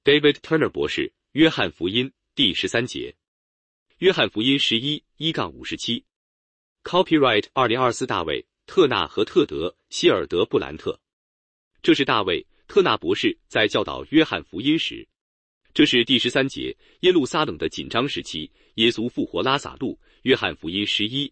David Turner 博士，约翰福音第13节。约翰福音11:1-57。Copyright 2024大卫、特纳和特德·希尔德布兰特。这是大卫·特纳博士在教导约翰福音时。这是第13节，耶路撒冷的紧张时期，耶稣复活拉撒路。约翰福音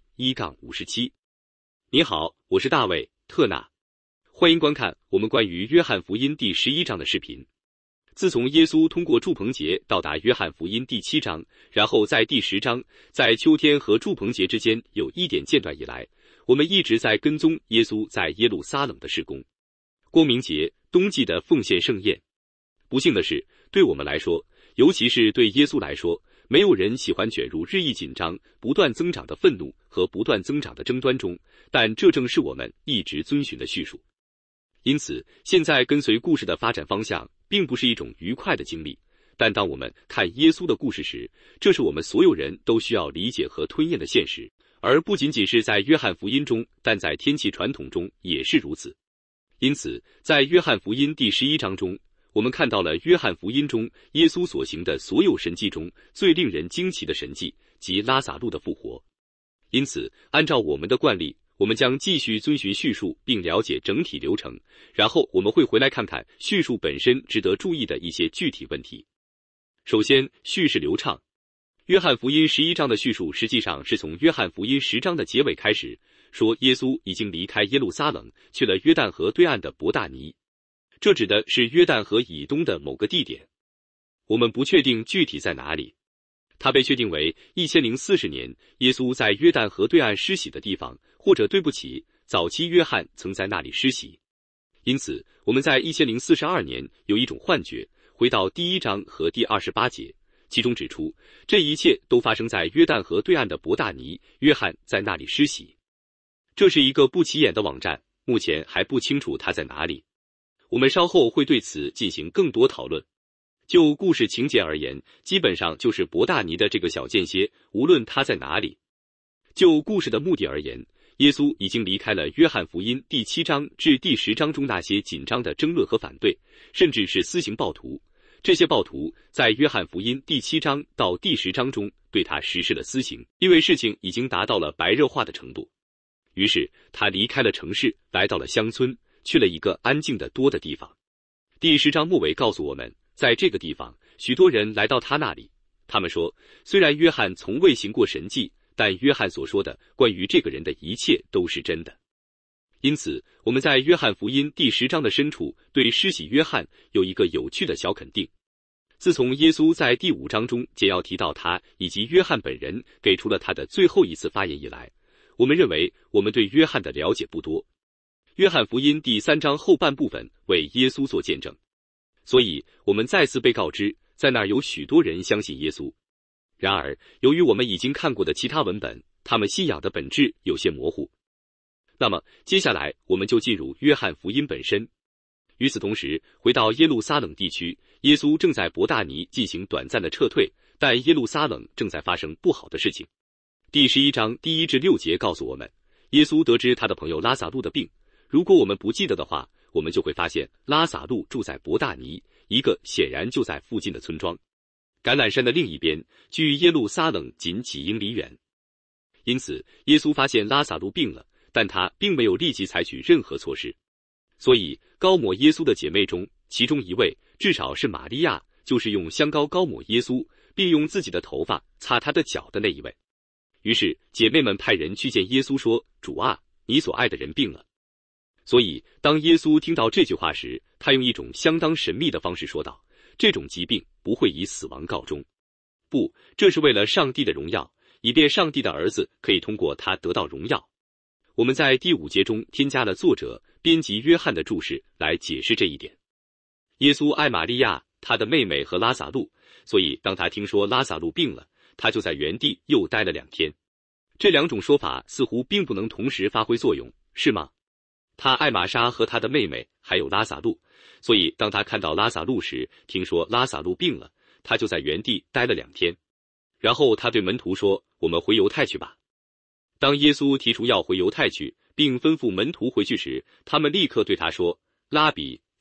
11:1-57。你好，我是大卫·特纳，欢迎观看我们关于约翰福音第11章的视频。自从耶稣通过祝棚节到达约翰福音第7章，然后在第10章，在秋天和祝棚节之间有一点间断以来，我们一直在跟踪耶稣在耶路撒冷的事工。光明节，冬季的奉献盛宴。不幸的是，对我们来说，尤其是对耶稣来说，没有人喜欢卷入日益紧张、不断增长的愤怒和不断增长的争端中，但这正是我们一直遵循的叙述。因此，现在跟随故事的发展方向并不是一种愉快的经历，但当我们看耶稣的故事时，这是我们所有人都需要理解和吞咽的现实，而不仅仅是在约翰福音中，但在天启传统中也是如此。因此，在约翰福音第11章中，我们看到了约翰福音中耶稣所行的所有神迹中最令人惊奇的神迹，即拉撒路的复活。因此，按照我们的惯例，我们将继续遵循叙述并了解整体流程，然后我们会回来看看叙述本身值得注意的一些具体问题。首先，叙事流畅。约翰福音11章的叙述实际上是从约翰福音10章的结尾开始，说耶稣已经离开耶路撒冷，去了约旦河对岸的伯大尼。这指的是约旦河以东的某个地点，我们不确定具体在哪里。它被确定为1040年耶稣在约旦河对岸施洗的地方，或者对不起，早期约翰曾在那里施洗。因此，我们在1042年有一种幻觉，回到第1章和第28节，其中指出这一切都发生在约旦河对岸的伯大尼，约翰在那里施洗。这是一个不起眼的网站，目前还不清楚它在哪里。我们稍后会对此进行更多讨论。就故事情节而言，基本上就是伯大尼的这个小间歇，无论他在哪里。就故事的目的而言，耶稣已经离开了约翰福音第7章至第10章中那些紧张的争论和反对，甚至是私刑暴徒。这些暴徒在约翰福音第7章到第10章中对他实施了私刑，因为事情已经达到了白热化的程度。于是他离开了城市，来到了乡村，去了一个安静的多的地方。第10章末尾告诉我们，在这个地方，许多人来到他那里。他们说，虽然约翰从未行过神迹，但约翰所说的关于这个人的一切都是真的。因此，我们在约翰福音第10章的深处对施洗约翰有一个有趣的小肯定。自从耶稣在第5章中简要提到他以及约翰本人，给出了他的最后一次发言以来，我们认为我们对约翰的了解不多。约翰福音第3章后半部分为耶稣做见证，所以我们再次被告知，在那儿有许多人相信耶稣。然而，由于我们已经看过的其他文本，他们信仰的本质有些模糊。那么，接下来我们就进入约翰福音本身。与此同时，回到耶路撒冷地区，耶稣正在伯大尼进行短暂的撤退，但耶路撒冷正在发生不好的事情。第11章第1至6节告诉我们，耶稣得知他的朋友拉撒路的病。如果我们不记得的话，我们就会发现拉撒路住在伯大尼，一个显然就在附近的村庄。橄榄山的另一边，距耶路撒冷仅几英里远。因此，耶稣发现拉撒路病了，但他并没有立即采取任何措施。所以，膏抹耶稣的姐妹中，其中一位，至少是玛利亚，就是用香膏膏抹耶稣，并用自己的头发擦他的脚的那一位。于是，姐妹们派人去见耶稣说：“主啊，你所爱的人病了。”所以，当耶稣听到这句话时，他用一种相当神秘的方式说道：“这种疾病不会以死亡告终。不，这是为了上帝的荣耀，以便上帝的儿子可以通过他得到荣耀。”我们在第5节中添加了作者、编辑约翰的注释来解释这一点。耶稣爱玛利亚、他的妹妹和拉撒路，所以当他听说拉撒路病了，他就在原地又待了2天。这2种说法似乎并不能同时发挥作用，是吗？他爱玛莎和他的妹妹，还有拉撒路，所以当他看到拉撒路时，听说拉撒路病了，他就在原地待了2天。然后他对门徒说：“我们回犹太去吧。”当耶稣提出要回犹太去，并吩咐门徒回去时，他们立刻对他说：“拉比，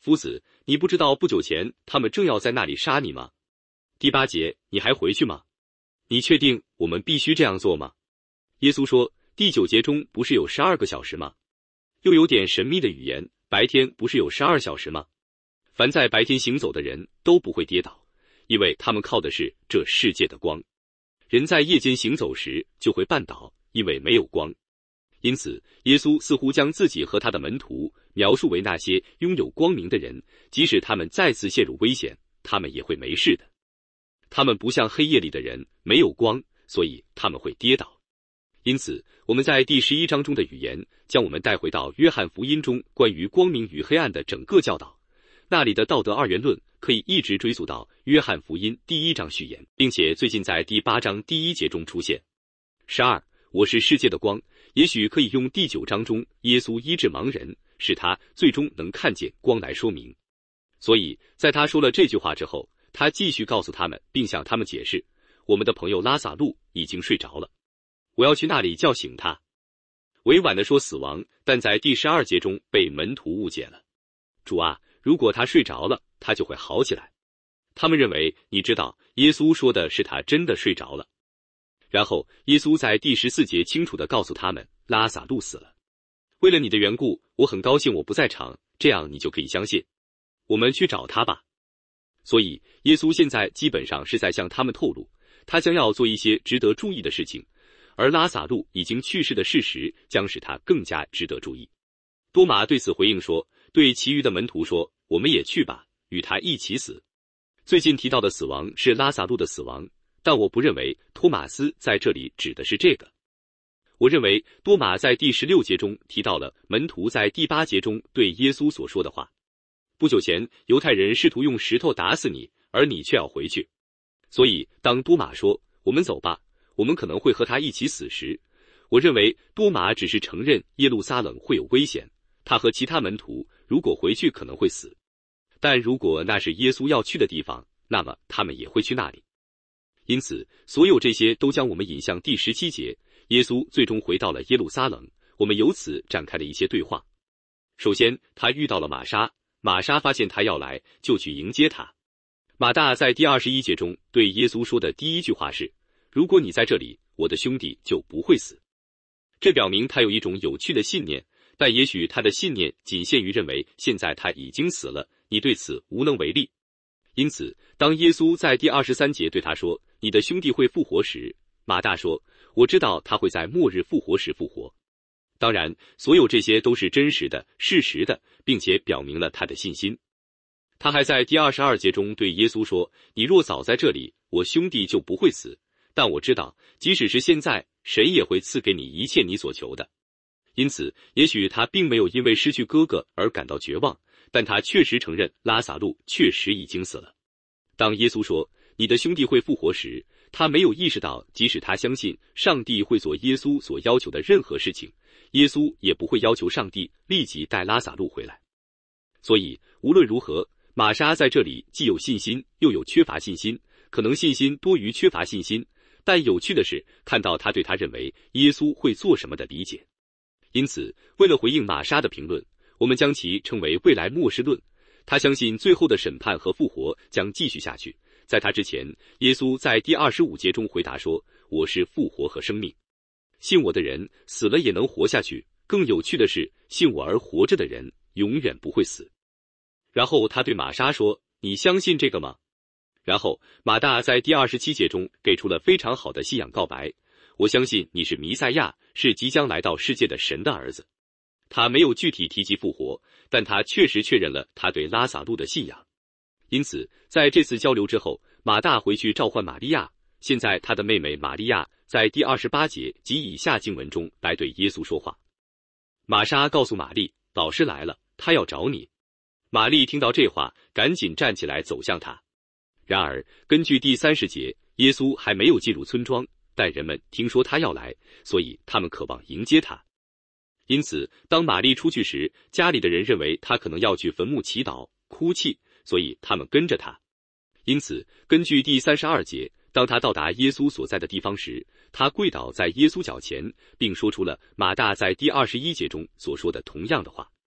夫子，你不知道不久前他们正要在那里杀你吗？第8节，你还回去吗？你确定我们必须这样做吗？耶稣说，第9节中不是有12个小时吗？又有点神秘的语言，白天不是有12小时吗？凡在白天行走的人都不会跌倒，因为他们靠的是这世界的光。人在夜间行走时就会绊倒，因为没有光。因此，耶稣似乎将自己和他的门徒描述为那些拥有光明的人，即使他们再次陷入危险，他们也会没事的。他们不像黑夜里的人，没有光，所以他们会跌倒。因此，我们在第11章中的语言将我们带回到约翰福音中关于光明与黑暗的整个教导。那里的道德二元论可以一直追溯到约翰福音第1章序言，并且最近在第8章第1节中出现。12，我是世界的光，也许可以用第9章中耶稣医治盲人，使他最终能看见光来说明。所以，在他说了这句话之后，他继续告诉他们，并向他们解释，我们的朋友拉撒路已经睡着了，我要去那里叫醒他。委婉地说死亡，但在第12节中被门徒误解了。主啊，如果他睡着了，他就会好起来。他们认为，你知道，耶稣说的是他真的睡着了。然后，耶稣在第14节清楚地告诉他们，拉撒路死了。为了你的缘故，我很高兴我不在场，这样你就可以相信。我们去找他吧。所以，耶稣现在基本上是在向他们透露，他将要做一些值得注意的事情，而拉撒路已经去世的事实将使他更加值得注意。多马对此回应说，对其余的门徒说，我们也去吧，与他一起死。最近提到的死亡是拉撒路的死亡，但我不认为托马斯在这里指的是这个。我认为多马在第16节中提到了门徒在第8节中对耶稣所说的话。不久前，犹太人试图用石头打死你，而你却要回去。所以，当多马说，我们走吧，我们可能会和他一起死时，我认为多马只是承认耶路撒冷会有危险，他和其他门徒如果回去可能会死。但如果那是耶稣要去的地方，那么他们也会去那里。因此，所有这些都将我们引向第17节，耶稣最终回到了耶路撒冷，我们由此展开了一些对话。首先，他遇到了玛莎，玛莎发现他要来，就去迎接他。马大在第21节中对耶稣说的第一句话是，如果你在这里，我的兄弟就不会死。这表明他有一种有趣的信念，但也许他的信念仅限于认为现在他已经死了，你对此无能为力。因此，当耶稣在第23节对他说，你的兄弟会复活时，马大说，我知道他会在末日复活时复活。当然，所有这些都是真实的、事实的，并且表明了他的信心。他还在第22节中对耶稣说，你若早在这里，我兄弟就不会死。但我知道，即使是现在，神也会赐给你一切你所求的。因此，也许他并没有因为失去哥哥而感到绝望，但他确实承认拉撒路确实已经死了。当耶稣说，你的兄弟会复活时，他没有意识到，即使他相信上帝会做耶稣所要求的任何事情，耶稣也不会要求上帝立即带拉撒路回来。所以，无论如何，玛莎在这里既有信心，又有缺乏信心，可能信心多于缺乏信心，但有趣的是，看到他对他认为耶稣会做什么的理解。因此，为了回应玛莎的评论，我们将其称为未来末世论。他相信最后的审判和复活将继续下去。在他之前，耶稣在第25节中回答说，我是复活和生命。信我的人死了也能活下去，更有趣的是，信我而活着的人永远不会死。然后他对玛莎说，你相信这个吗？然后马大在第27节中给出了非常好的信仰告白，我相信你是弥赛亚，是即将来到世界的神的儿子。他没有具体提及复活，但他确实确认了他对拉撒路的信仰。因此，在这次交流之后，马大回去召唤玛利亚。现在他的妹妹玛利亚在第28节及以下经文中来对耶稣说话。玛莎告诉玛丽，老师来了，他要找你。玛丽听到这话，赶紧站起来走向他。然而，根据第30节，耶稣还没有进入村庄，但人们听说他要来，所以他们渴望迎接他。因此，当玛丽出去时，家里的人认为他可能要去坟墓祈祷、哭泣，所以他们跟着他。因此，根据第32节，当他到达耶稣所在的地方时，他跪倒在耶稣脚前，并说出了马大在第21节中所说的同样的话。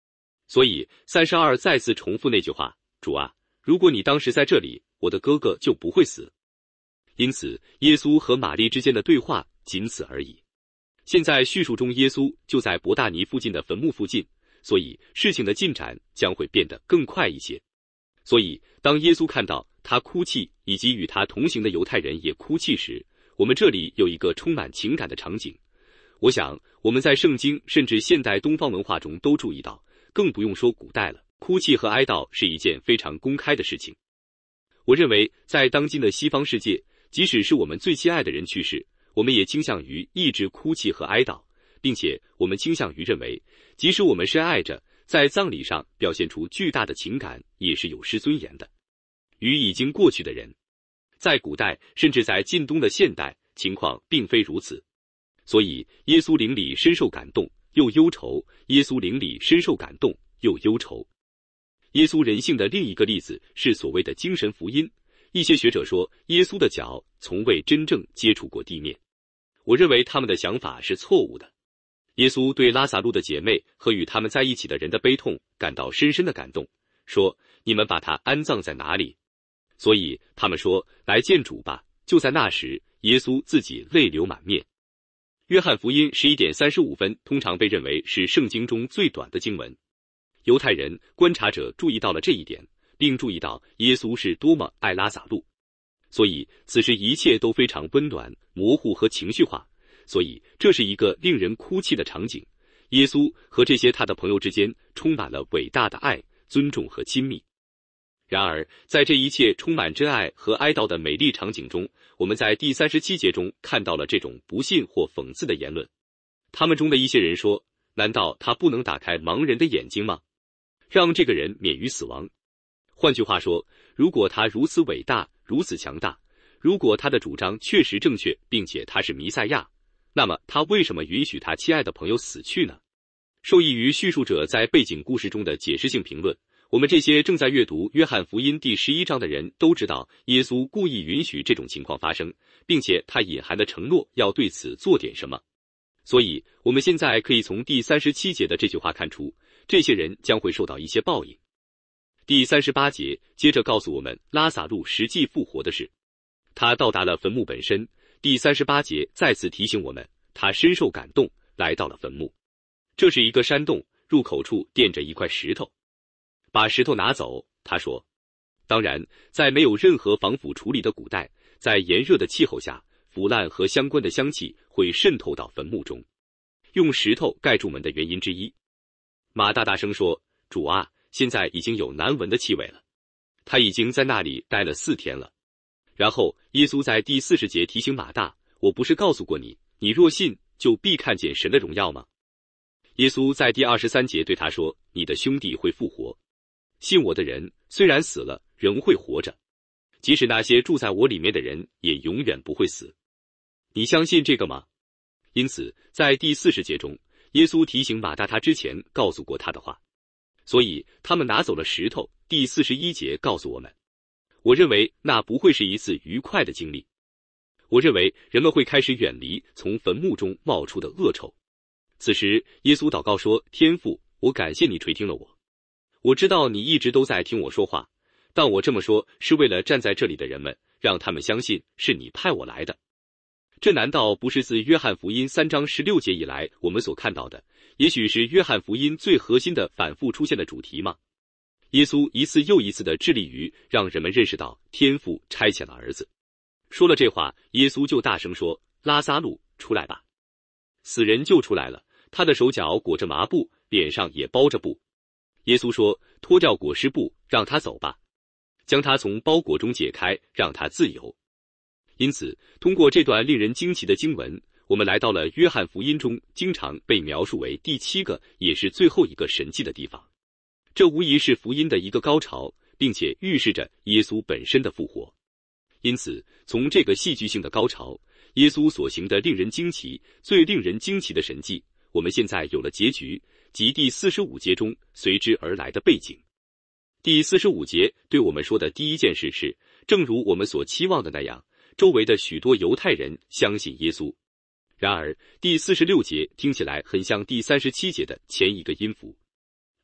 所以32再次重复那句话：主啊，如果你当时在这里，我的哥哥就不会死。因此，耶稣和玛丽之间的对话仅此而已。现在叙述中，耶稣就在伯大尼附近的坟墓附近，所以事情的进展将会变得更快一些。所以，当耶稣看到他哭泣，以及与他同行的犹太人也哭泣时，我们这里有一个充满情感的场景。我想，我们在圣经甚至现代东方文化中都注意到，更不用说古代了。哭泣和哀悼是一件非常公开的事情。我认为，在当今的西方世界，即使是我们最亲爱的人去世，我们也倾向于抑制哭泣和哀悼，并且我们倾向于认为，即使我们深爱着，在葬礼上表现出巨大的情感也是有失尊严的。与已经过去的人，在古代甚至在近东的现代，情况并非如此。所以，耶稣灵里深受感动又忧愁，耶稣灵里深受感动又忧愁。耶稣人性的另一个例子是所谓的精神福音。一些学者说，耶稣的脚从未真正接触过地面。我认为他们的想法是错误的。耶稣对拉撒路的姐妹和与他们在一起的人的悲痛感到深深的感动，说：你们把他安葬在哪里？所以他们说：来见主吧。就在那时，耶稣自己泪流满面。约翰福音11点35分通常被认为是圣经中最短的经文。犹太人观察者注意到了这一点，并注意到耶稣是多么爱拉撒路，所以此时一切都非常温暖、模糊和情绪化，所以这是一个令人哭泣的场景。耶稣和这些他的朋友之间充满了伟大的爱、尊重和亲密。然而，在这一切充满真爱和哀悼的美丽场景中，我们在第37节中看到了这种不信或讽刺的言论。他们中的一些人说：难道他不能打开盲人的眼睛吗？让这个人免于死亡。换句话说，如果他如此伟大，如此强大，如果他的主张确实正确，并且他是弥赛亚，那么他为什么允许他亲爱的朋友死去呢？受益于叙述者在背景故事中的解释性评论，我们这些正在阅读约翰福音第11章的人都知道，耶稣故意允许这种情况发生，并且他隐含的承诺要对此做点什么。所以，我们现在可以从第37节的这句话看出，这些人将会受到一些报应。第38节接着告诉我们拉撒路实际复活的事，他到达了坟墓本身。第38节再次提醒我们，他深受感动，来到了坟墓。这是一个山洞，入口处垫着一块石头。把石头拿走，他说。当然，在没有任何防腐处理的古代，在炎热的气候下，腐烂和相关的香气会渗透到坟墓中。用石头盖住门的原因之一。马大大声说：主啊，现在已经有难闻的气味了。他已经在那里待了4天了。然后耶稣在第40节提醒马大：我不是告诉过你，你若信，就必看见神的荣耀吗？耶稣在第23节对他说：你的兄弟会复活。信我的人虽然死了，仍会活着，即使那些住在我里面的人也永远不会死。你相信这个吗？因此在第40节中，耶稣提醒马大他之前告诉过他的话，所以他们拿走了石头。第41节告诉我们，我认为那不会是一次愉快的经历。我认为人们会开始远离从坟墓中冒出的恶臭。此时耶稣祷告说：天父，我感谢你垂听了我。我知道你一直都在听我说话，但我这么说是为了站在这里的人们，让他们相信是你派我来的。这难道不是自约翰福音3章16节以来我们所看到的，也许是约翰福音最核心的反复出现的主题吗？耶稣一次又一次地致力于让人们认识到天父差遣了儿子。说了这话，耶稣就大声说：拉撒路，出来吧。死人就出来了，他的手脚裹着麻布，脸上也包着布。耶稣说：脱掉裹尸布，让他走吧，将他从包裹中解开，让他自由。因此，通过这段令人惊奇的经文，我们来到了约翰福音中经常被描述为第7个也是最后一个神迹的地方。这无疑是福音的一个高潮，并且预示着耶稣本身的复活。因此，从这个戏剧性的高潮，耶稣所行的令人惊奇、最令人惊奇的神迹，我们现在有了结局，即第45节中随之而来的背景。第45节对我们说的第一件事是，正如我们所期望的那样，周围的许多犹太人相信耶稣。然而，第46节听起来很像第37节的前一个音符。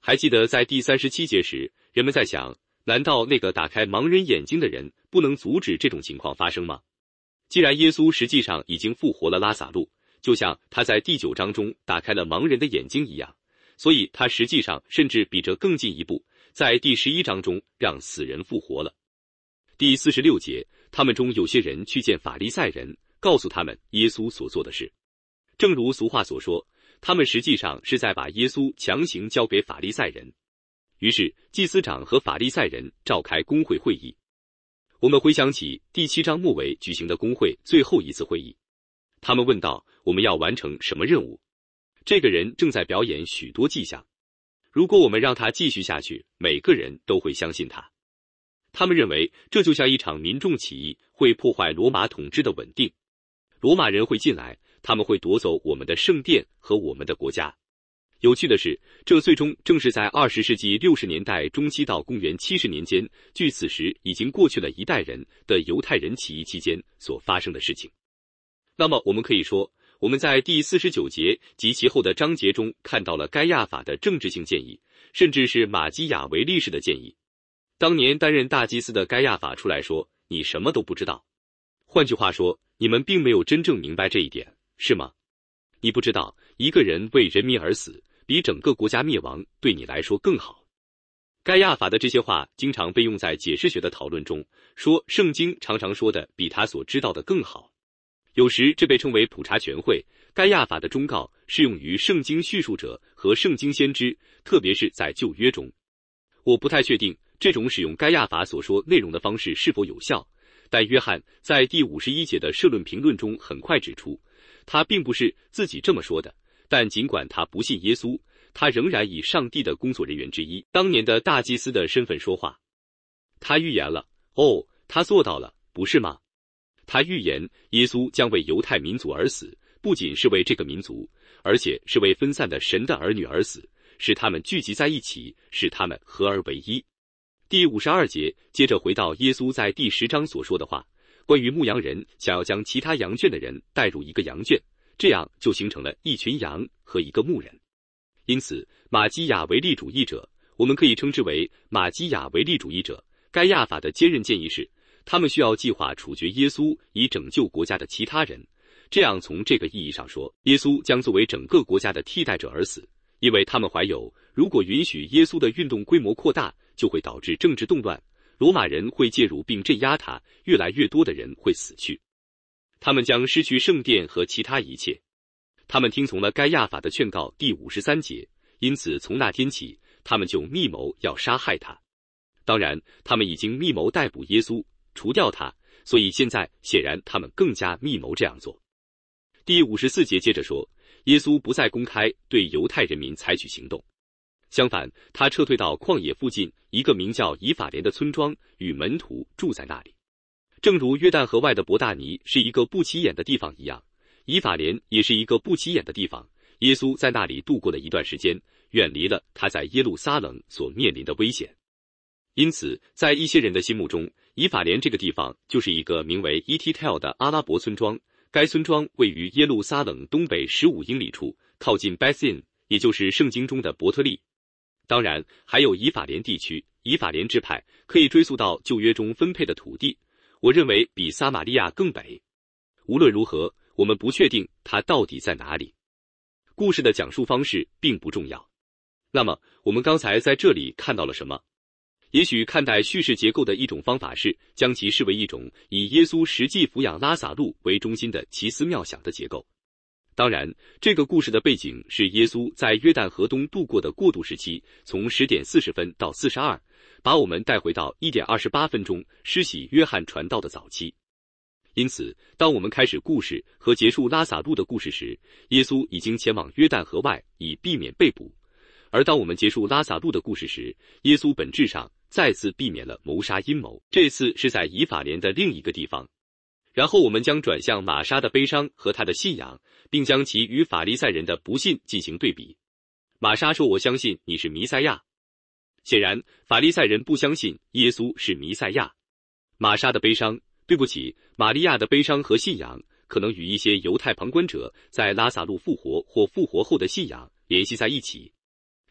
还记得在第37节时，人们在想，难道那个打开盲人眼睛的人不能阻止这种情况发生吗？既然耶稣实际上已经复活了拉撒路，就像他在第9章中打开了盲人的眼睛一样，所以他实际上甚至比这更进一步，在第11章中让死人复活了。第46节，他们中有些人去见法利赛人，告诉他们耶稣所做的事。正如俗话所说，他们实际上是在把耶稣强行交给法利赛人。于是祭司长和法利赛人召开公会会议。我们回想起第7章末尾举行的公会最后一次会议，他们问道，我们要完成什么任务？这个人正在表演许多迹象，如果我们让他继续下去，每个人都会相信他。他们认为这就像一场民众起义，会破坏罗马统治的稳定。罗马人会进来，他们会夺走我们的圣殿和我们的国家。有趣的是，这最终正是在20世纪60年代中期到公元70年间，距此时已经过去了一代人的犹太人起义期间所发生的事情。那么我们可以说，我们在第49节及其后的章节中看到了该亚法的政治性建议，甚至是马基雅维利式的建议。当年担任大祭司的该亚法出来说，你什么都不知道。换句话说，你们并没有真正明白这一点，是吗？你不知道，一个人为人民而死，比整个国家灭亡对你来说更好。该亚法的这些话经常被用在解释学的讨论中，说圣经常常说的比他所知道的更好。有时这被称为普查全会。该亚法的忠告适用于圣经叙述者和圣经先知，特别是在旧约中。我不太确定这种使用该亚法所说内容的方式是否有效，但约翰在第51节的社论评论中很快指出，他并不是自己这么说的，但尽管他不信耶稣，他仍然以上帝的工作人员之一，当年的大祭司的身份说话。他预言了，他做到了，不是吗？他预言耶稣将为犹太民族而死，不仅是为这个民族，而且是为分散的神的儿女而死，使他们聚集在一起，使他们合而为一。第52节接着回到耶稣在第10章所说的话，关于牧羊人想要将其他羊圈的人带入一个羊圈，这样就形成了一群羊和一个牧人。因此马基雅维利主义者，我们可以称之为马基雅维利主义者，该亚法的坚韧建议是，他们需要计划处决耶稣以拯救国家的其他人。这样从这个意义上说，耶稣将作为整个国家的替代者而死，因为他们怀有如果允许耶稣的运动规模扩大，就会导致政治动乱，罗马人会介入并镇压他，越来越多的人会死去，他们将失去圣殿和其他一切。他们听从了该亚法的劝告第53节，因此从那天起，他们就密谋要杀害他。当然，他们已经密谋逮捕耶稣，除掉他，所以现在显然他们更加密谋这样做。第54节接着说，耶稣不再公开对犹太人民采取行动，相反，他撤退到旷野附近一个名叫以法莲的村庄，与门徒住在那里。正如约旦河外的伯大尼是一个不起眼的地方一样，以法莲也是一个不起眼的地方。耶稣在那里度过了一段时间，远离了他在耶路撒冷所面临的危险。因此，在一些人的心目中，以法莲这个地方就是一个名为 Etitel 的阿拉伯村庄。该村庄位于耶路撒冷东北15英里处，靠近 Bethlehem， 也就是圣经中的伯特利。当然，还有以法莲地区，以法莲支派可以追溯到旧约中分配的土地，我认为比撒玛利亚更北。无论如何，我们不确定它到底在哪里。故事的讲述方式并不重要。那么，我们刚才在这里看到了什么？也许看待叙事结构的一种方法是将其视为一种以耶稣实际抚养拉撒路为中心的奇思妙想的结构。当然，这个故事的背景是耶稣在约旦河东度过的过渡时期，从10点40分到42，把我们带回到1点28分钟施洗约翰传道的早期。因此，当我们开始故事和结束拉撒路的故事时，耶稣已经前往约旦河外以避免被捕；而当我们结束拉撒路的故事时，耶稣本质上再次避免了谋杀阴谋，这次是在以法莲的另一个地方。然后我们将转向玛莎的悲伤和她的信仰，并将其与法利赛人的不信进行对比。玛莎说，我相信你是弥赛亚。显然，法利赛人不相信耶稣是弥赛亚。玛莎的悲伤，对不起，玛利亚的悲伤和信仰可能与一些犹太旁观者在拉撒路复活或复活后的信仰联系在一起。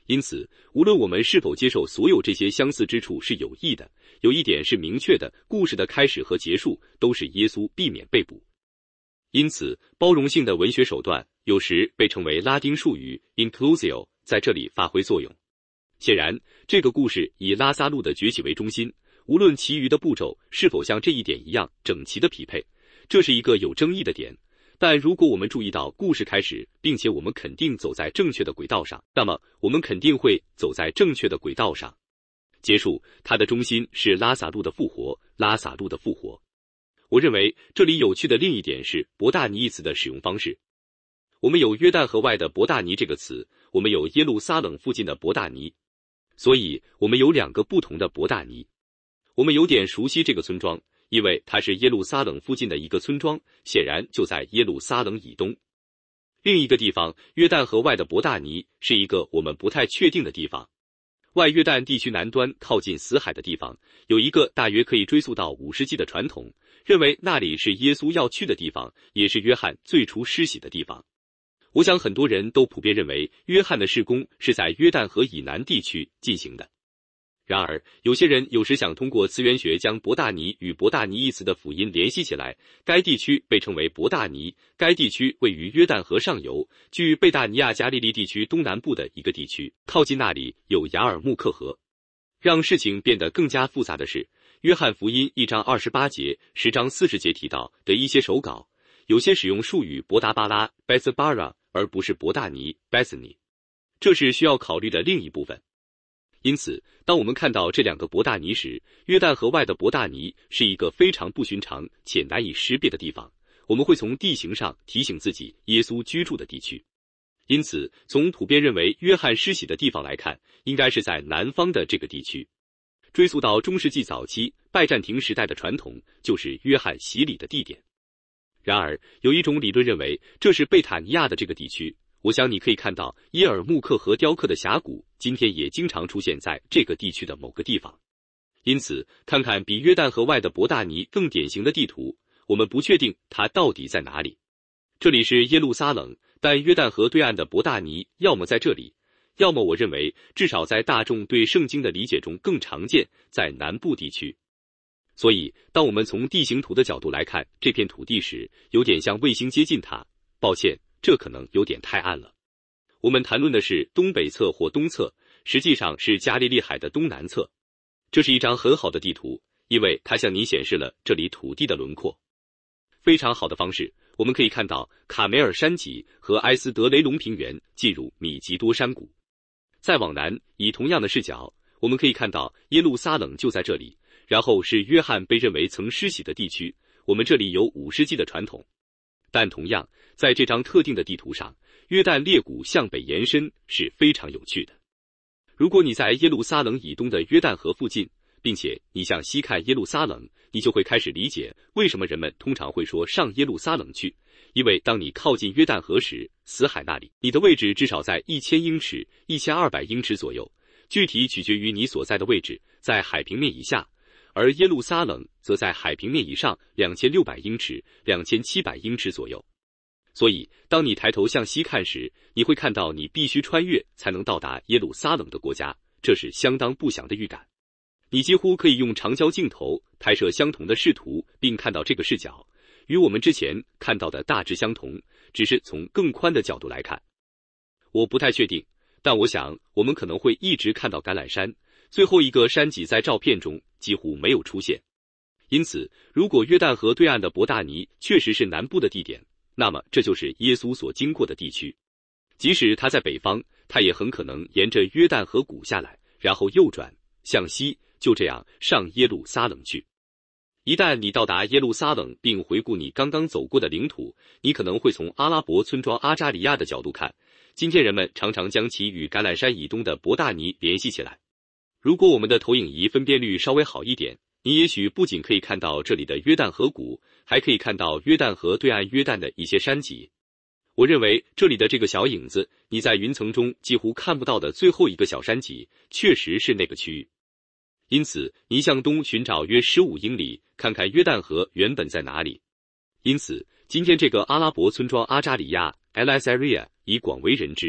因此，无论我们是否接受所有这些相似之处是有益的，有一点是明确的，故事的开始和结束都是耶稣避免被捕。因此，包容性的文学手段有时被称为拉丁术语 inclusio， 在这里发挥作用。显然，这个故事以拉撒路的崛起为中心，无论其余的步骤是否像这一点一样整齐的匹配，这是一个有争议的点。但如果我们注意到故事开始，并且我们肯定走在正确的轨道上，那么我们肯定会走在正确的轨道上。结束，它的中心是拉撒路的复活，拉撒路的复活。我认为这里有趣的另一点是伯大尼一词的使用方式。我们有约旦河外的伯大尼这个词，我们有耶路撒冷附近的伯大尼，所以我们有两个不同的伯大尼。我们有点熟悉这个村庄，因为它是耶路撒冷附近的一个村庄，显然就在耶路撒冷以东。另一个地方，约旦河外的伯大尼是一个我们不太确定的地方。外约旦地区南端靠近死海的地方，有一个大约可以追溯到50世纪的传统，认为那里是耶稣要去的地方，也是约翰最初施洗的地方。我想很多人都普遍认为约翰的事工是在约旦河以南地区进行的。然而，有些人有时想通过词源学将伯大尼与伯大尼一词的辅音联系起来。该地区被称为伯大尼，该地区位于约旦河上游，距贝大尼亚加利利地区东南部的一个地区，靠近那里有雅尔穆克河。让事情变得更加复杂的是，约翰福音1章28节、10章40节提到的一些手稿，有些使用术语伯达巴拉 Bethbara 而不是伯大尼 Bethany， 这是需要考虑的另一部分。因此，当我们看到这两个伯大尼时，约旦河外的伯大尼是一个非常不寻常且难以识别的地方，我们会从地形上提醒自己耶稣居住的地区。因此，从普遍认为约翰施洗的地方来看，应该是在南方的这个地区。追溯到中世纪早期拜占庭时代的传统，就是约翰洗礼的地点。然而，有一种理论认为这是贝塔尼亚的这个地区。我想你可以看到耶尔穆克河雕刻的峡谷，今天也经常出现在这个地区的某个地方。因此，看看比约旦河外的伯大尼更典型的地图，我们不确定它到底在哪里。这里是耶路撒冷，但约旦河对岸的伯大尼要么在这里，要么我认为至少在大众对圣经的理解中更常见，在南部地区。所以，当我们从地形图的角度来看这片土地时，有点像卫星接近它。抱歉，这可能有点太暗了。我们谈论的是东北侧或东侧，实际上是加利利海的东南侧。这是一张很好的地图，因为它向你显示了这里土地的轮廓。非常好的方式，我们可以看到卡梅尔山脊和埃斯德雷隆平原进入米吉多山谷。再往南，以同样的视角，我们可以看到耶路撒冷就在这里，然后是约翰被认为曾施洗的地区。我们这里有5世纪的传统。但同样，在这张特定的地图上，约旦裂谷向北延伸是非常有趣的。如果你在耶路撒冷以东的约旦河附近，并且你向西看耶路撒冷，你就会开始理解为什么人们通常会说上耶路撒冷去。因为当你靠近约旦河时，死海那里，你的位置至少在1000英尺、1200英尺左右，具体取决于你所在的位置，在海平面以下。而耶路撒冷则在海平面以上2600英尺、2700英尺左右。所以，当你抬头向西看时，你会看到你必须穿越才能到达耶路撒冷的国家，这是相当不祥的预感。你几乎可以用长焦镜头拍摄相同的视图，并看到这个视角与我们之前看到的大致相同，只是从更宽的角度来看。我不太确定，但我想我们可能会一直看到橄榄山。最后一个山脊在照片中几乎没有出现。因此，如果约旦河对岸的伯大尼确实是南部的地点，那么这就是耶稣所经过的地区。即使他在北方，他也很可能沿着约旦河谷下来，然后右转向西，就这样上耶路撒冷去。一旦你到达耶路撒冷并回顾你刚刚走过的领土，你可能会从阿拉伯村庄阿扎里亚的角度看。今天人们常常将其与橄榄山以东的伯大尼联系起来。如果我们的投影仪分辨率稍微好一点，你也许不仅可以看到这里的约旦河谷，还可以看到约旦河对岸约旦的一些山脊。我认为这里的这个小影子，你在云层中几乎看不到的最后一个小山脊，确实是那个区域。因此，你向东寻找约15英里，看看约旦河原本在哪里。因此，今天这个阿拉伯村庄阿扎里亚 Al-Azariah 已广为人知。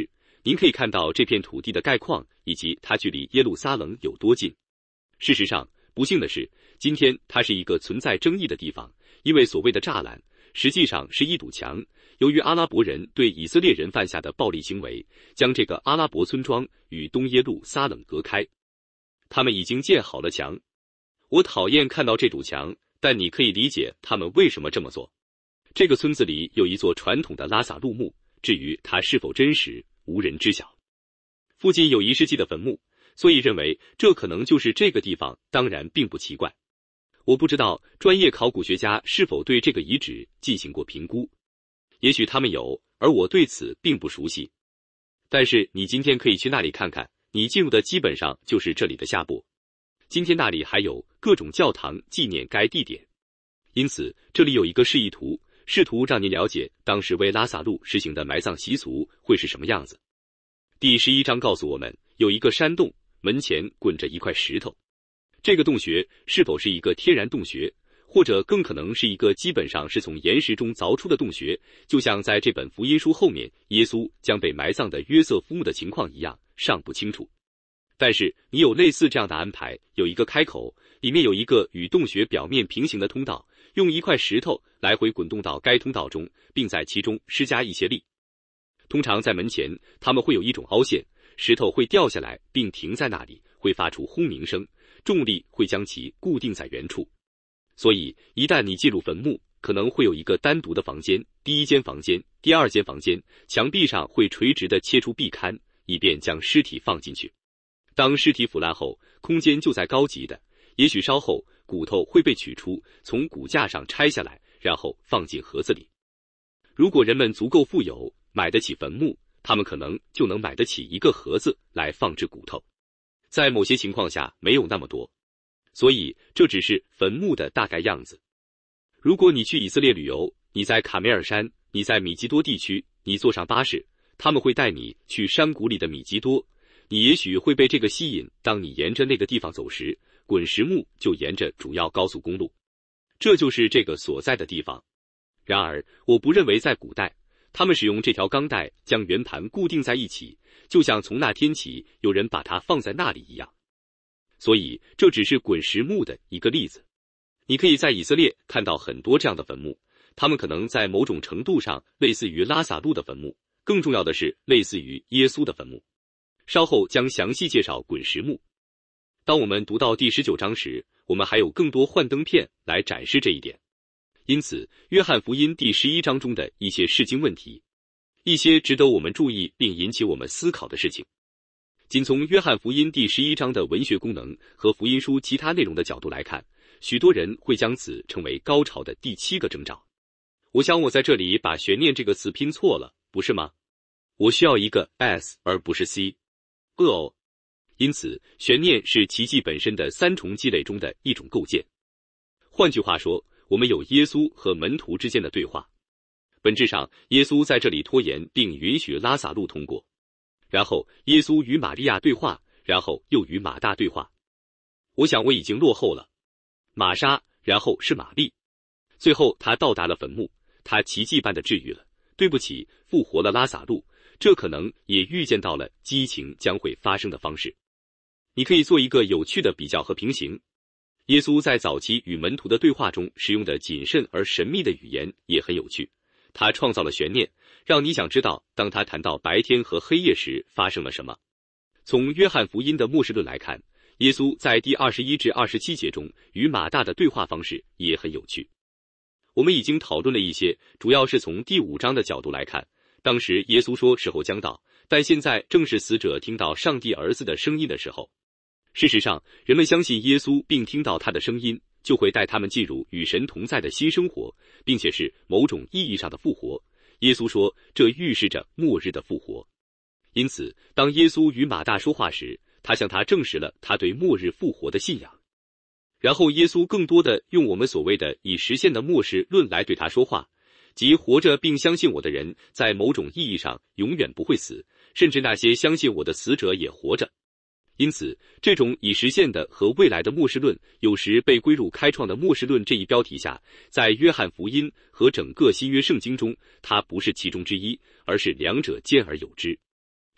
您可以看到这片土地的概况以及它距离耶路撒冷有多近。事实上，不幸的是，今天它是一个存在争议的地方，因为所谓的栅栏实际上是一堵墙。由于阿拉伯人对以色列人犯下的暴力行为，将这个阿拉伯村庄与东耶路撒冷隔开。他们已经建好了墙。我讨厌看到这堵墙，但你可以理解他们为什么这么做。这个村子里有一座传统的拉萨路墓，至于它是否真实，无人知晓。附近有1世纪的坟墓，所以认为这可能就是这个地方，当然并不奇怪。我不知道专业考古学家是否对这个遗址进行过评估，也许他们有，而我对此并不熟悉。但是你今天可以去那里看看，你进入的基本上就是这里的下部。今天那里还有各种教堂纪念该地点，因此这里有一个示意图，试图让您了解当时为拉萨路实行的埋葬习俗会是什么样子。第11章告诉我们，有一个山洞，门前滚着一块石头。这个洞穴是否是一个天然洞穴，或者更可能是一个基本上是从岩石中凿出的洞穴，就像在这本福音书后面耶稣将被埋葬的约瑟夫墓的情况一样，尚不清楚。但是你有类似这样的安排，有一个开口，里面有一个与洞穴表面平行的通道，用一块石头来回滚动到该通道中，并在其中施加一些力。通常在门前，它们会有一种凹陷，石头会掉下来并停在那里，会发出轰鸣声，重力会将其固定在原处。所以一旦你进入坟墓，可能会有一个单独的房间，第一间房间、第二间房间，墙壁上会垂直地切出壁龛，以便将尸体放进去。当尸体腐烂后，空间就在高级的，也许稍后骨头会被取出，从骨架上拆下来，然后放进盒子里。如果人们足够富有，买得起坟墓，他们可能就能买得起一个盒子来放置骨头。在某些情况下没有那么多，所以这只是坟墓的大概样子。如果你去以色列旅游，你在卡梅尔山，你在米基多地区，你坐上巴士，他们会带你去山谷里的米基多，你也许会被这个吸引。当你沿着那个地方走时，滚石墓就沿着主要高速公路，这就是这个所在的地方。然而我不认为在古代他们使用这条钢带将圆盘固定在一起，就像从那天起有人把它放在那里一样。所以这只是滚石墓的一个例子。你可以在以色列看到很多这样的坟墓，他们可能在某种程度上类似于拉萨路的坟墓，更重要的是类似于耶稣的坟墓。稍后将详细介绍滚石墓。当我们读到第19章时，我们还有更多幻灯片来展示这一点。因此，约翰福音第11章中的一些释经问题，一些值得我们注意并引起我们思考的事情。仅从约翰福音第11章的文学功能和福音书其他内容的角度来看，许多人会将此称为高潮的第7个征兆。我想我在这里把悬念这个词拼错了，不是吗？我需要一个 s 而不是 c。因此悬念是奇迹本身的3重积累中的一种构建。换句话说，我们有耶稣和门徒之间的对话。本质上，耶稣在这里拖延并允许拉撒路通过。然后耶稣与玛利亚对话，然后又与马大对话。我想我已经落后了。玛莎，然后是玛丽。最后他到达了坟墓，他奇迹般的治愈了，对不起，复活了拉撒路。这可能也预见到了激情将会发生的方式。你可以做一个有趣的比较和平行。耶稣在早期与门徒的对话中使用的谨慎而神秘的语言也很有趣。他创造了悬念，让你想知道当他谈到白天和黑夜时发生了什么。从约翰福音的末世论来看，耶稣在第21至27节中与马大的对话方式也很有趣。我们已经讨论了一些，主要是从第5章的角度来看。当时耶稣说时候将到，但现在正是死者听到上帝儿子的声音的时候。事实上，人们相信耶稣并听到他的声音，就会带他们进入与神同在的新生活，并且是某种意义上的复活。耶稣说，这预示着末日的复活。因此，当耶稣与马大说话时，他向他证实了他对末日复活的信仰。然后耶稣更多的用我们所谓的已实现的末世论来对他说话，即活着并相信我的人在某种意义上永远不会死，甚至那些相信我的死者也活着。因此，这种已实现的和未来的末世论有时被归入开创的末世论这一标题下，在约翰福音和整个新约圣经中，它不是其中之一，而是两者兼而有之。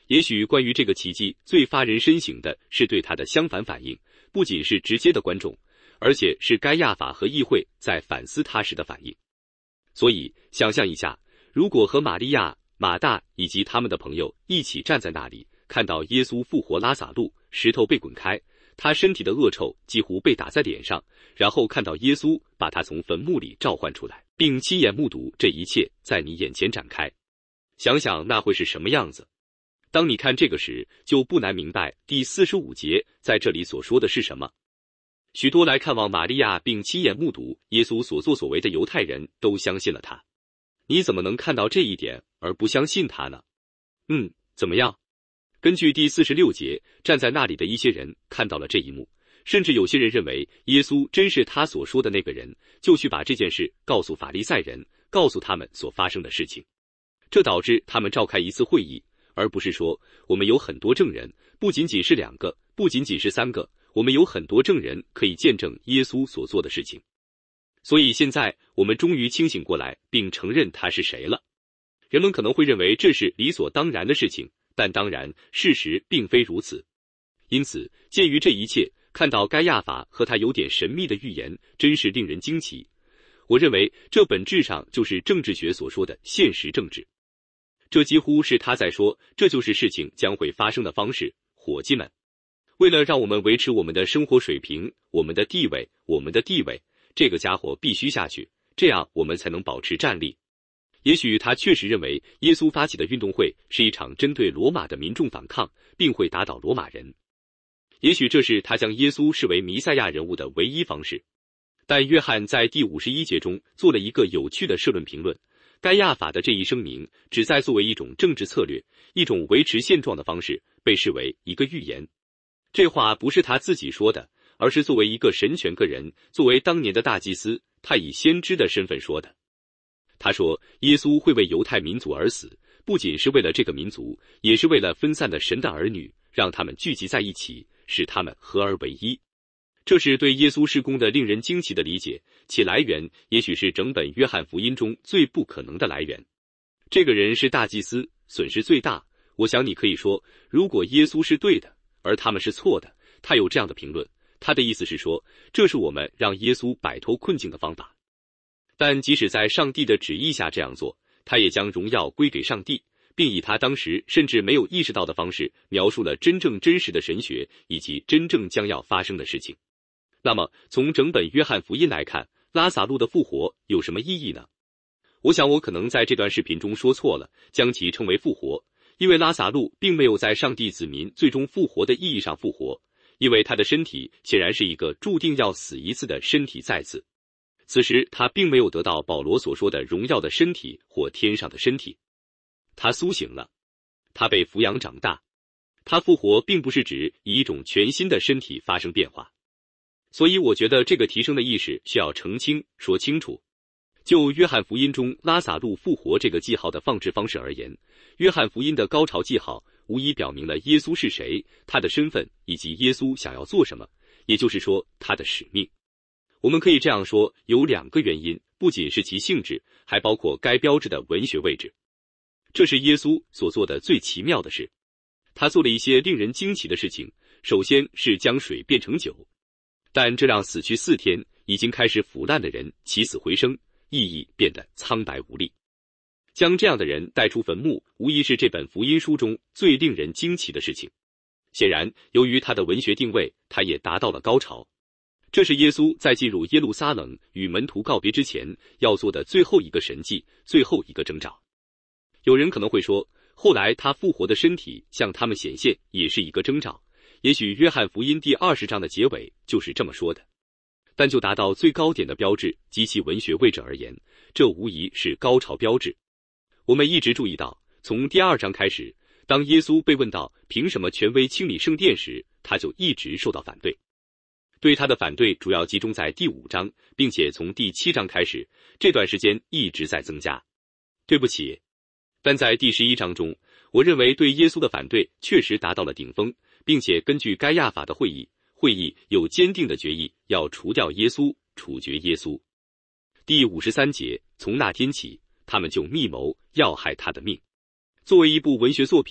也许关于这个奇迹最发人深省的是对他的相反反应，不仅是直接的观众，而且是该亚法和议会在反思他时的反应。所以想象一下，如果和玛利亚、马大以及他们的朋友一起站在那里，看到耶稣复活拉撒路，石头被滚开，他身体的恶臭几乎被打在脸上，然后看到耶稣把他从坟墓里召唤出来，并亲眼目睹这一切在你眼前展开，想想那会是什么样子。当你看这个时，就不难明白第45节在这里所说的是什么。许多来看望玛利亚并亲眼目睹耶稣所作所为的犹太人都相信了他。你怎么能看到这一点而不相信他呢？怎么样？根据第46节，站在那里的一些人看到了这一幕，甚至有些人认为耶稣真是他所说的那个人，就去把这件事告诉法利赛人，告诉他们所发生的事情。这导致他们召开一次会议，而不是说我们有很多证人，不仅仅是2个，不仅仅是3个，我们有很多证人可以见证耶稣所做的事情。所以现在我们终于清醒过来，并承认他是谁了。人们可能会认为这是理所当然的事情，但当然事实并非如此。因此鉴于这一切，看到该亚法和他有点神秘的预言真是令人惊奇。我认为这本质上就是政治学所说的现实政治。这几乎是他在说，这就是事情将会发生的方式。伙计们，为了让我们维持我们的生活水平，我们的地位，这个家伙必须下去，这样我们才能保持战力。也许他确实认为耶稣发起的运动会是一场针对罗马的民众反抗，并会打倒罗马人。也许这是他将耶稣视为弥赛亚人物的唯一方式。但约翰在第51节中做了一个有趣的社论评论，该亚法的这一声明旨在作为一种政治策略，一种维持现状的方式，被视为一个预言。这话不是他自己说的，而是作为一个神权个人，作为当年的大祭司，他以先知的身份说的。他说耶稣会为犹太民族而死，不仅是为了这个民族，也是为了分散的神的儿女，让他们聚集在一起，使他们合而为一。这是对耶稣事工的令人惊奇的理解，其来源也许是整本约翰福音中最不可能的来源。这个人是大祭司，损失最大。我想你可以说，如果耶稣是对的，而他们是错的，他有这样的评论，他的意思是说，这是我们让耶稣摆脱困境的方法。但即使在上帝的旨意下这样做，他也将荣耀归给上帝，并以他当时甚至没有意识到的方式描述了真正真实的神学以及真正将要发生的事情。那么从整本约翰福音来看，拉撒路的复活有什么意义呢？我想我可能在这段视频中说错了，将其称为复活，因为拉撒路并没有在上帝子民最终复活的意义上复活，因为他的身体显然是一个注定要死一次的身体再次。此时他并没有得到保罗所说的荣耀的身体或天上的身体。他苏醒了，他被抚养长大。他复活并不是指以一种全新的身体发生变化。所以我觉得这个提升的意识需要澄清，说清楚。就约翰福音中拉撒路复活这个记号的放置方式而言，约翰福音的高潮记号无疑表明了耶稣是谁，他的身份以及耶稣想要做什么，也就是说他的使命。我们可以这样说，有2个原因，不仅是其性质，还包括该标志的文学位置。这是耶稣所做的最奇妙的事。他做了一些令人惊奇的事情，首先是将水变成酒，但这让死去4天已经开始腐烂的人起死回生，意义变得苍白无力。将这样的人带出坟墓，无疑是这本福音书中最令人惊奇的事情。显然，由于他的文学定位，他也达到了高潮。这是耶稣在进入耶路撒冷与门徒告别之前要做的最后一个神迹，最后一个征兆。有人可能会说，后来他复活的身体向他们显现也是一个征兆，也许约翰福音第20章的结尾就是这么说的。但就达到最高点的标志及其文学位置而言，这无疑是高潮标志。我们一直注意到，从第2章开始，当耶稣被问到凭什么权威清理圣殿时，他就一直受到反对。对他的反对主要集中在第5章，并且从第7章开始，这段时间一直在增加。对不起，但在第11章中，我认为对耶稣的反对确实达到了顶峰，并且根据该亚法的会议有坚定的决议要除掉耶稣，处决耶稣。第53节，从那天起，他们就密谋要害他的命。作为一部文学作品，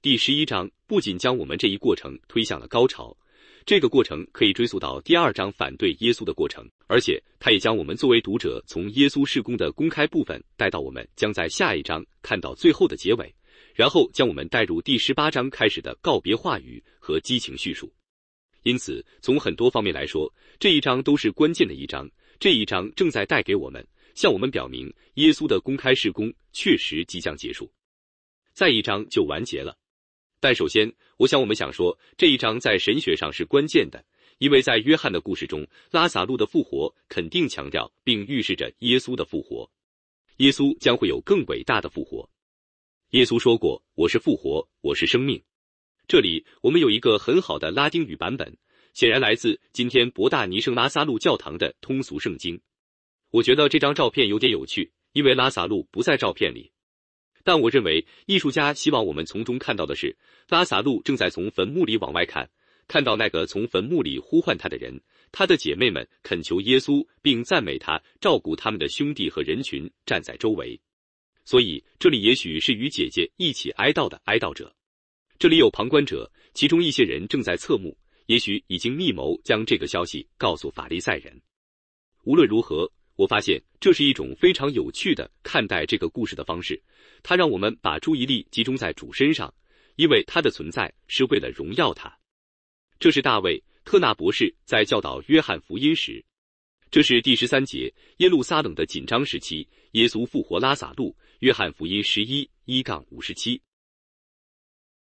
第11章不仅将我们这一过程推向了高潮，这个过程可以追溯到第2章反对耶稣的过程，而且它也将我们作为读者从耶稣事工的公开部分带到我们将在下一章看到最后的结尾，然后将我们带入第18章开始的告别话语和激情叙述。因此，从很多方面来说，这一章都是关键的一章。这一章正在带给我们，向我们表明耶稣的公开事工确实即将结束，再一章就完结了。但首先，我想我们想说，这一章在神学上是关键的，因为在约翰的故事中，拉撒路的复活肯定强调并预示着耶稣的复活。耶稣将会有更伟大的复活。耶稣说过，我是复活，我是生命。这里我们有一个很好的拉丁语版本，显然来自今天伯大尼圣拉撒路教堂的通俗圣经。我觉得这张照片有点有趣，因为拉撒路不在照片里。但我认为艺术家希望我们从中看到的是，拉撒路正在从坟墓里往外看，看到那个从坟墓里呼唤他的人，他的姐妹们恳求耶稣并赞美他照顾他们的兄弟和人群站在周围。所以这里也许是与姐姐一起哀悼的哀悼者。这里有旁观者，其中一些人正在侧目，也许已经密谋将这个消息告诉法利赛人。无论如何，我发现这是一种非常有趣的看待这个故事的方式，它让我们把注意力集中在主身上，因为他的存在是为了荣耀他。这是大卫·特纳博士在教导约翰福音时。这是第13节，耶路撒冷的紧张时期，耶稣复活拉撒路，约翰福音11:1-57。